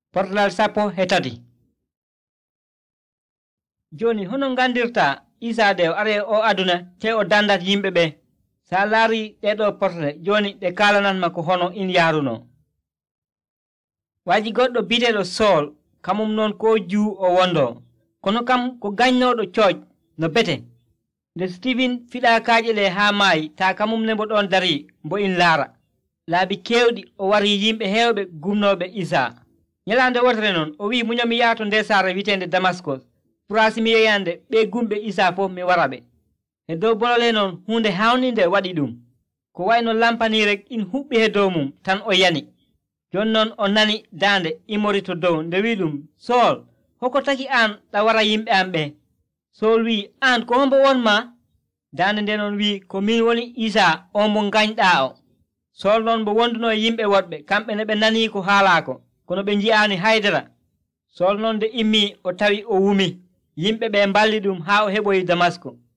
Portalal sappo e tati. Joni hono gandirta Isa de are o aduna te o dandat yimɓe ɓe. Sa laari ɗeɗo portale joni ɗe kalananma ko hono in yaruno. Waji goɗɗo biteɗo Sol kamum noon ko juu o wondo kono kam ko gañnoɗo cooj no bete. Nde Stephen fiɗa kaaƴe le ha maayi ta kamum ne mbo ɗon dari mbo in laara. Laabi kewɗi o wari yimɓe hewɓe gumnoɓe Isa. Nyalande wotere noon o wi muñomi yaato nde saara witende Damaskos purasi mi yeyande ɓe gumɓe Isa fof mi waraɓe. E dow bolole noon hunde hawnide waɗi ɗum ko wayno lampani rek in huɓɓi he dow mum tan o yani. Jon noon o nani dande imori to dow nde wi ɗum Sol hoko taki an ɗa wara yimɓe am ɓe. Sol wi an ko hombo wonma? Dande nde noon wi ko min woni Isa on mo gañɗa o. Sol noon mbo wonduno e yimɓe woɗɓe kamɓe ne ɓe nani ko haalako kono ɓe ji'ani haydara. Sol noon nde immi o tawi o wumi yimɓe ɓe mballi ɗum ha o heɓoyi Damasko.